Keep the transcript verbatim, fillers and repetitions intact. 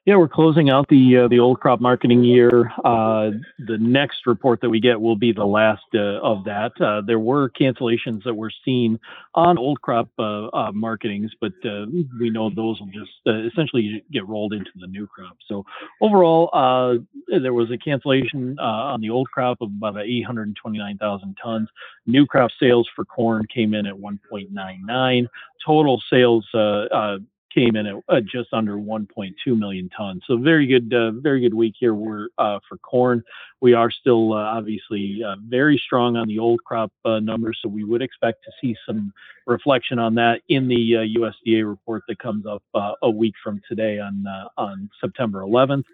Yeah, we're closing out the uh, the old crop marketing year. Uh, the next report that we get will be the last uh, of that. Uh, there were cancellations that were seen on old crop uh, uh, marketings, but uh, we know those will just uh, essentially get rolled into the new crop. So overall, uh, there was a cancellation uh, on the old crop of about eight hundred twenty-nine thousand tons. New crop sales for corn came in at one point nine nine. Total sales uh, uh, came in at uh, just under one point two million tons. So very good, uh, very good week here. We're uh, for corn. We are still uh, obviously uh, very strong on the old crop uh, numbers, so we would expect to see some reflection on that in the uh, U S D A report that comes up uh, a week from today on uh, on September eleventh.